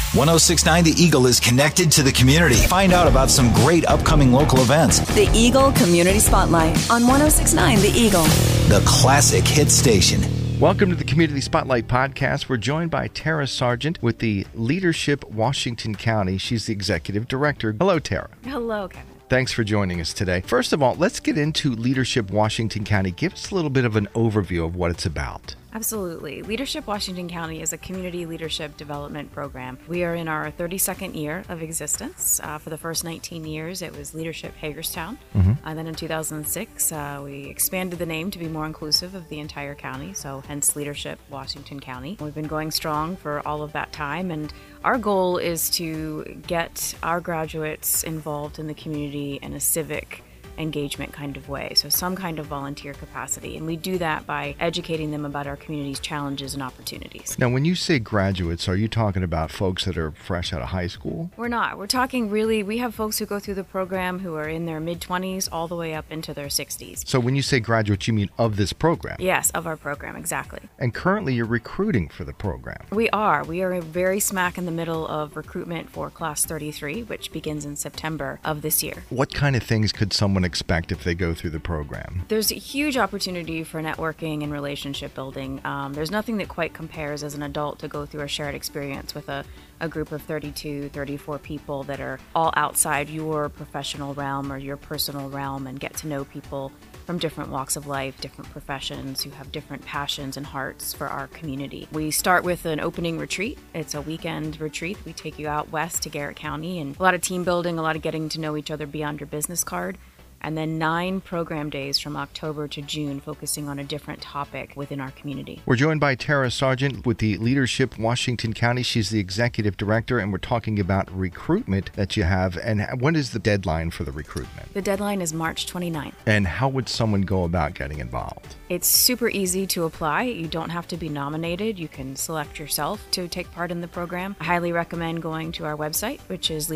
1069 The Eagle is connected to the community. Find out about some great upcoming local events. The Eagle Community Spotlight on 1069 The Eagle, The classic hit station. Welcome to the Community Spotlight Podcast. We're joined by Tara Sargent with the Leadership Washington County. She's the Executive Director. Hello, Tara. Hello, Kevin. Thanks for joining us today. First of all, let's get into Leadership Washington County. Give us a little bit of an overview of what it's about. Absolutely. Leadership Washington County is a community leadership development program. We are in our 32nd year of existence. For the first 19 years, it was Leadership Hagerstown. And then in 2006, we expanded the name to be more inclusive of the entire county, so hence Leadership Washington County. We've been going strong for all of that time, and our goal is to get our graduates involved in the community in a civic engagement kind of way, so some kind of volunteer capacity. And we do that by educating them about our community's challenges and opportunities. Now, when you say graduates, are you talking about folks that are fresh out of high school? We're not. We're talking really, we have folks who go through the program who are in their mid-20s all the way up into their 60s. So when you say graduates, you mean of this program? Yes, of our program, exactly. And currently you're recruiting for the program. We are. We are very smack in the middle of recruitment for Class 33, which begins in September of this year. What kind of things could someone expect if they go through the program? There's a huge opportunity for networking and relationship building. There's nothing that quite compares as an adult to go through a shared experience with a group of 32, 34 people that are all outside your professional realm or your personal realm, and get to know people from different walks of life, different professions, who have different passions and hearts for our community. We start with an opening retreat. It's a weekend retreat. We take you out west to Garrett County, and a lot of team building, a lot of getting to know each other beyond your business card. And then 9 program days from October to June focusing on a different topic within our community. We're joined by Tara Sargent with the Leadership Washington County. She's the Executive Director, and we're talking about recruitment that you have. And when is the deadline for the recruitment? The deadline is March 29th. And how would someone go about getting involved? It's super easy to apply. You don't have to be nominated. You can select yourself to take part in the program. I highly recommend going to our website, which is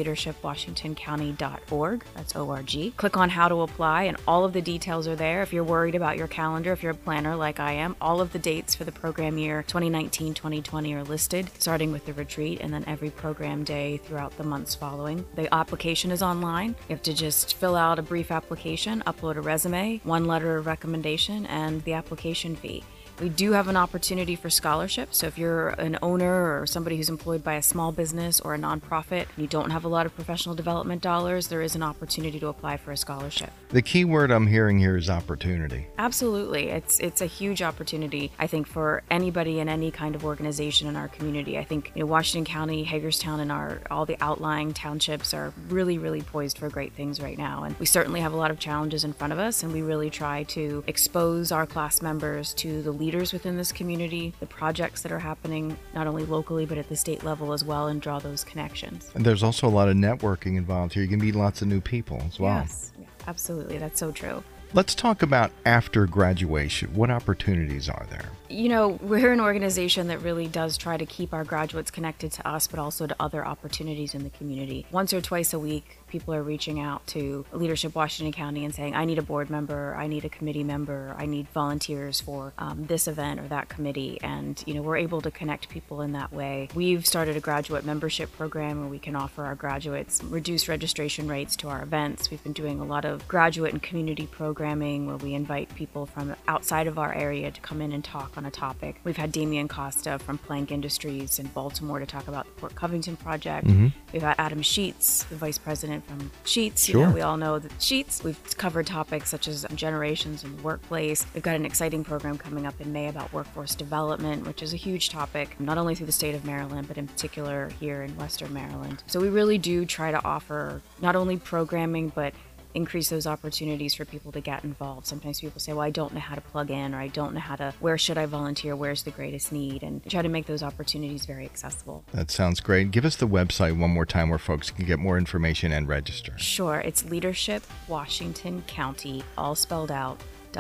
leadershipwashingtoncounty.org. That's O-R-G. Click on how to apply, and all of the details are there. If you're worried about your calendar, if you're a planner like I am, all of the dates for the program year 2019-2020 are listed, starting with the retreat and then every program day throughout the months following. The application is online. You have to just fill out a brief application, upload a resume, 1 letter of recommendation, and the application fee. We do have an opportunity for scholarships, so if you're an owner or somebody who's employed by a small business or a nonprofit, and you don't have a lot of professional development dollars, there is an opportunity to apply for a scholarship. The key word I'm hearing here is opportunity. Absolutely. It's a huge opportunity, I think, for anybody in any kind of organization in our community. I think Washington County, Hagerstown, and all the outlying townships are really, really poised for great things right now. And we certainly have a lot of challenges in front of us, and we really try to expose our class members to the leaders within this community, the projects that are happening not only locally but at the state level as well, and draw those connections. And there's also a lot of networking involved here. You can meet lots of new people as well. Yes, absolutely. That's so true. Let's talk about after graduation. What opportunities are there? We're an organization that really does try to keep our graduates connected to us, but also to other opportunities in the community. Once or twice a week, people are reaching out to Leadership Washington County and saying, I need a board member, I need a committee member, I need volunteers for this event or that committee. And, we're able to connect people in that way. We've started a graduate membership program where we can offer our graduates reduced registration rates to our events. We've been doing a lot of graduate and community programming where we invite people from outside of our area to come in and talk on a topic. We've had Damian Costa from Plank Industries in Baltimore to talk about the Port Covington project. We've got Adam Sheets, the vice president from Sheets. Sure. We all know that Sheets. We've covered topics such as generations in the workplace. We've got an exciting program coming up in May about workforce development, which is a huge topic, not only through the state of Maryland, but in particular here in Western Maryland. So we really do try to offer not only programming, but increase those opportunities for people to get involved. Sometimes people say, well, I don't know how to plug in, or I don't know where should I volunteer? Where's the greatest need? And try to make those opportunities very accessible. That sounds great. Give us the website one more time where folks can get more information and register. Sure. It's Leadership Washington County, all spelled out,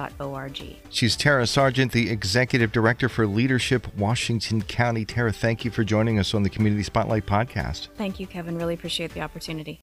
.org. She's Tara Sargent, the Executive Director for Leadership Washington County. Tara, thank you for joining us on the Community Spotlight Podcast. Thank you, Kevin. Really appreciate the opportunity.